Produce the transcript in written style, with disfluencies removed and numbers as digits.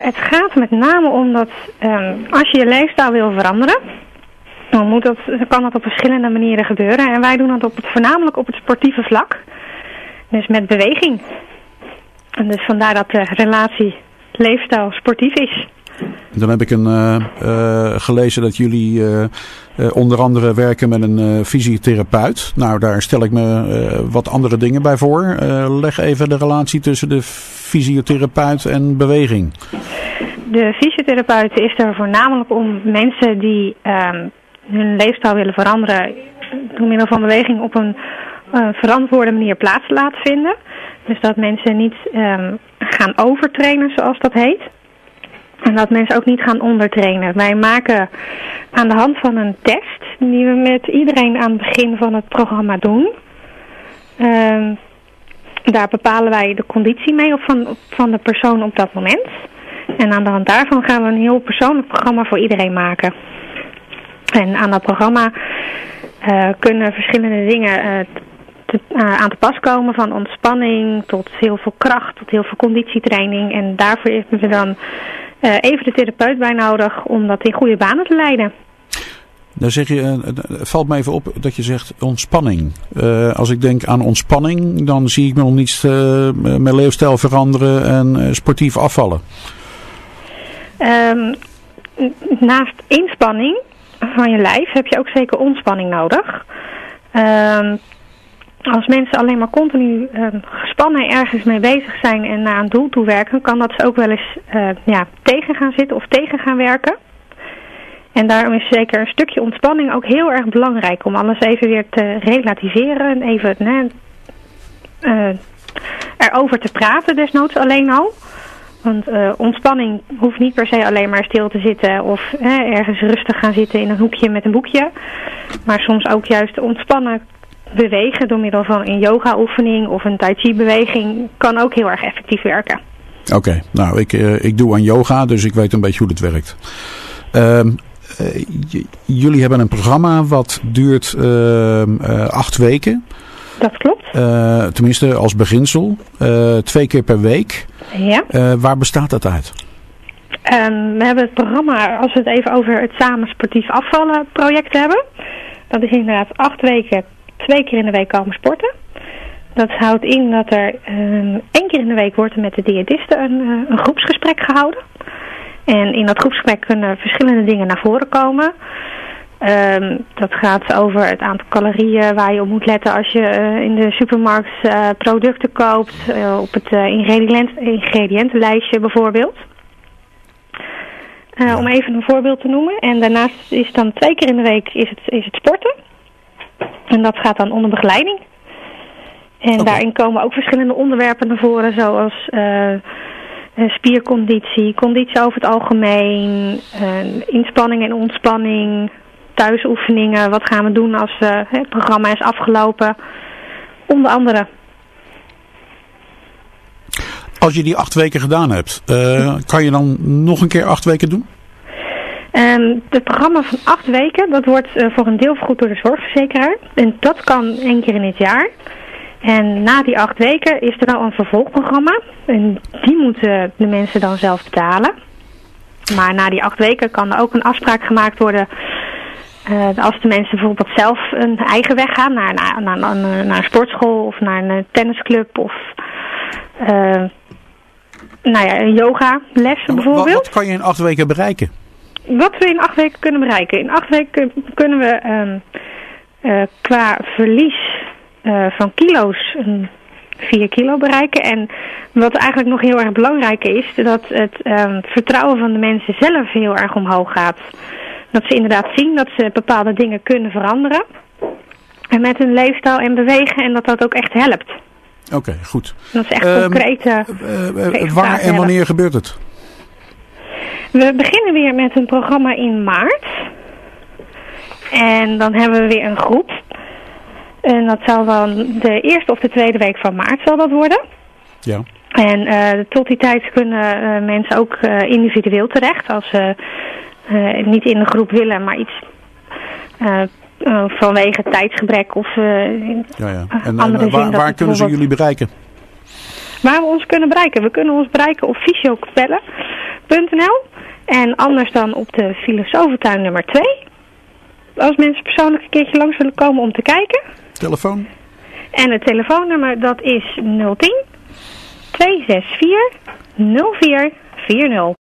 het gaat met name om dat als je je leefstijl wil veranderen, dan kan dat op verschillende manieren gebeuren. En wij doen dat voornamelijk op het sportieve vlak. Dus met beweging. En dus vandaar dat de relatie leefstijl sportief is. Dan heb ik gelezen dat jullie onder andere werken met een fysiotherapeut. Nou, daar stel ik me wat andere dingen bij voor. Leg even de relatie tussen de fysiotherapeut en beweging. De fysiotherapeut is er voornamelijk om mensen die hun leefstijl willen veranderen door middel van beweging op een verantwoorde manier plaats te laten vinden. Dus dat mensen niet gaan overtrainen, zoals dat heet. En dat mensen ook niet gaan ondertrainen. Wij maken aan de hand van een test, die we met iedereen aan het begin van het programma doen. Daar bepalen wij de conditie mee van de persoon op dat moment. En aan de hand daarvan gaan we een heel persoonlijk programma voor iedereen maken. En aan dat programma kunnen verschillende dingen aan te pas komen. Van ontspanning tot heel veel kracht, tot heel veel conditietraining. En daarvoor hebben we dan even de therapeut bij nodig om dat in goede banen te leiden. Dan zeg je, het valt me even op dat je zegt ontspanning. Als ik denk aan ontspanning, dan zie ik me nog niet mijn leefstijl veranderen en sportief afvallen. Naast inspanning van je lijf heb je ook zeker ontspanning nodig. Als mensen alleen maar continu gespannen ergens mee bezig zijn en naar een doel toe werken, kan dat ze ook wel eens tegen gaan zitten of tegen gaan werken. En daarom is zeker een stukje ontspanning ook heel erg belangrijk om alles even weer te relativeren en even erover te praten, desnoods alleen al. Want ontspanning hoeft niet per se alleen maar stil te zitten of ergens rustig gaan zitten in een hoekje met een boekje. Maar soms ook juist ontspannen bewegen door middel van een yoga-oefening of een tai chi-beweging kan ook heel erg effectief werken. Oké, nou ik doe aan yoga, dus ik weet een beetje hoe het werkt. Jullie hebben een programma wat duurt 8 weken. Dat klopt. Tenminste als beginsel. 2 keer per week. Ja. Waar bestaat dat uit? We hebben het programma, als we het even over het samen sportief afvallen project hebben. Dat is inderdaad 8 weken, 2 keer in de week komen sporten. Dat houdt in dat er 1 keer in de week wordt er met de diëtiste een groepsgesprek gehouden. En in dat groepsgesprek kunnen verschillende dingen naar voren komen. Dat gaat over het aantal calorieën waar je op moet letten als je in de supermarkt producten koopt. Op het ingrediëntenlijstje bijvoorbeeld. Om even een voorbeeld te noemen. En daarnaast is dan 2 keer in de week is het sporten. En dat gaat dan onder begeleiding. En daarin komen ook verschillende onderwerpen naar voren, zoals spierconditie, conditie over het algemeen, inspanning en ontspanning, thuisoefeningen, wat gaan we doen als het programma is afgelopen, onder andere. Als je die 8 weken gedaan hebt, kan je dan nog een keer 8 weken doen? Het programma van 8 weken, dat wordt voor een deel vergoed door de zorgverzekeraar. En dat kan 1 keer in het jaar. En na die 8 weken is er al een vervolgprogramma. En die moeten de mensen dan zelf betalen. Maar na die 8 weken kan er ook een afspraak gemaakt worden. Als de mensen bijvoorbeeld zelf een eigen weg gaan. Naar een sportschool of naar een tennisclub. Of een yogales bijvoorbeeld. Wat kan je in 8 weken bereiken? Wat we in 8 weken kunnen bereiken. In 8 weken kunnen we qua verlies van kilo's 4 kilo bereiken. En wat eigenlijk nog heel erg belangrijk is, dat het vertrouwen van de mensen zelf heel erg omhoog gaat. Dat ze inderdaad zien dat ze bepaalde dingen kunnen veranderen. En met hun leefstijl en bewegen en dat ook echt helpt. Oké, goed. Dat is echt concrete waar en wanneer gebeurt het? We beginnen weer met een programma in maart. En dan hebben we weer een groep. En dat zal dan de eerste of de tweede week van maart zal dat worden. Ja. En tot die tijd kunnen mensen ook individueel terecht. Als ze niet in de groep willen, maar iets vanwege tijdsgebrek of En waar kunnen ze jullie bereiken? Waar we ons kunnen bereiken? We kunnen ons bereiken op Fysiocapelle. filosofentuin.nl en anders dan op de Filosofentuin nummer 2. Als mensen persoonlijk een keertje langs willen komen om te kijken. Telefoon? En het telefoonnummer dat is 010 264 0440.